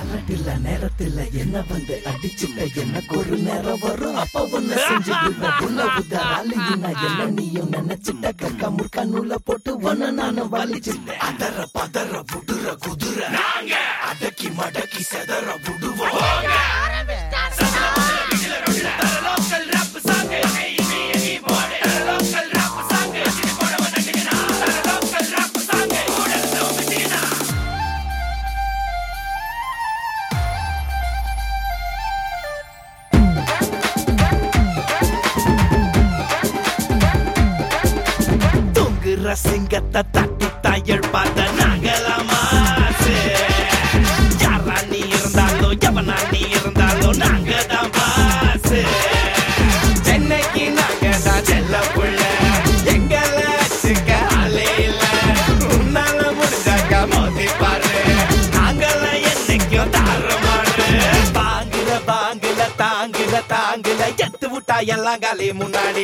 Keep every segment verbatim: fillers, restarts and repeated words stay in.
கரெக்டில்ல நேரத்துல என்ன வந்து அடிச்சுட்ட எனக்கு ஒரு நேரம் வரும் அப்ப ஒன்னு செஞ்சுடுவ உள்ள உதாராலினா என்ன நீயும் நினைச்சிட்ட கற்கா முற்கா நூல போட்டு ஒன்னு நானும் வலிச்சுட்டேன் அதர பதற புடுற குதிர நாங்க அடக்கி மடக்கி செதற விடுவோம் சிங்கத்தை தட்டி தாயல் பார்த்த நாங்களாமா யாரா நீ இருந்தாலும் எவனா நீ இருந்தாலும் நாங்க தான் பாசு சென்னைக்கு நாங்க தான் செல்ல புள்ள எங்களை வச்சுக்க ஆளே இல்ல உன்னால முடிஞ்சாக்க மோதி பாரு நாங்களாம் என்னைக்கும் தாரமாடு பாங்குல பாங்குல தாங்குல தாங்குல எத்து விட்டா எல்லாம் காலி முன்னாடி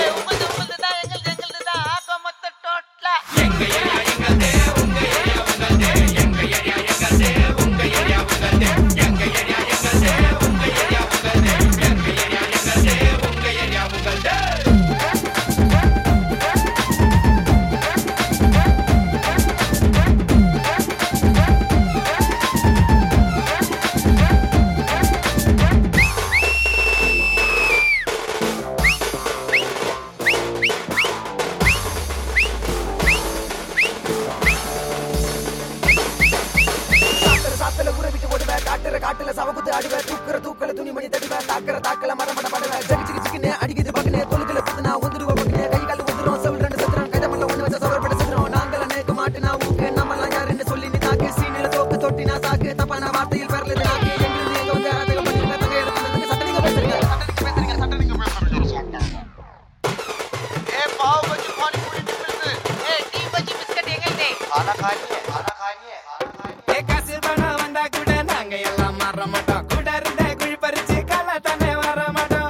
காட்டுல சவகுத்து அடிவ தூக்குற தூக்கல துணிமணி தடிவ தாக்குற தாக்கல மரமட படவ ஜகி ஜிகி ஜிகினே அடிக்குது பக்கனே தொழுகல புதுனா ஒந்துருவ பக்கனே கை கால் ஒதுறோம் செவல் ரெண்டு சதுரம் கைதமல்ல ஒண்ணு வச்ச சவர் பட சதுரம் நாங்கள நேக்கு மாட்டுனா ஊக்கு நம்மலாம் யாருன்னு சொல்லி நீ தாக்கு சீனில தோக்கு தொட்டினா சாக்கு தப்பான வார்த்தையில் பெறலது நாக்கு எங்களுக்கு எங்க வந்து அரதக பண்ணிங்க தங்க எடுத்து சட்டனிங்க பேசுறீங்க சட்டனிங்க பேசுறீங்க சட்டனிங்க பேசுறீங்க ஏ பாவ் பஜ்ஜி பானி பூரி டிப்பிள்ஸ் ஏ டீ பஜ்ஜி பிஸ்கட் எங்கல்தே ஆனா காணியே ஆனா காணியே ஆனா காணியே ஏ காசில் பண வந்தா கூட நாங்க எல்லாம் மாற மாட்டோம் கூட இருந்த குழி பறிச்சு கல தானே வர மாட்டோம்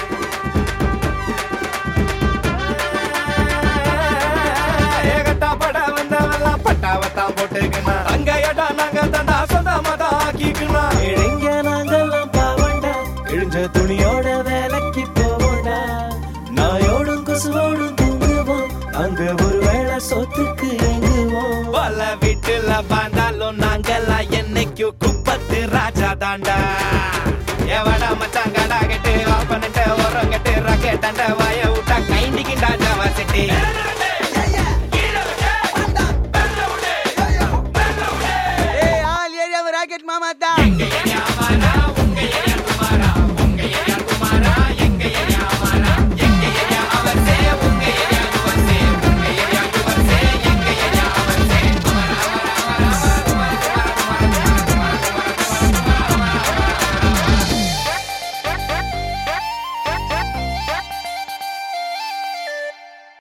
ஏகட்டா பட வந்தவெல்லாம் பட்டாவத்தான் போட்டுக்கணும் அங்க ஏடா நாங்க தண்டா சொந்தமா தான் ஆக்கிக்கணும் இழிங்க நாங்கெல்லாம் பாவண்டா இழிஞ்ச துணியோட வேலைக்கு போவோண்டா நாயோடும் கொசுவோடும் தூங்குவோம் அங்க ஒரு வேளை சொத்துக்கு எங்குவோம் பல வீட்டுல பாண்டாலும் நாங்கெல்லாம் என்னைக்கும் குப்பத்து ராஜா தாண்டா எவடா மச்சான் கடா கெட்டு ஆப்பனட்ட ஓரம் கெட்டு ராக்கெட்டாண்ட வாய விட்டா கைண்டிக்கிண்டா ஜாவா செட்டி ஏய் ஆல் ஏரியா ராக்கெட் மாமா தான் எங்க ஏரியா மாரா உங்க ஏரியா குமாரா உங்க ஏரியா குமாரா எங்க ஏரியா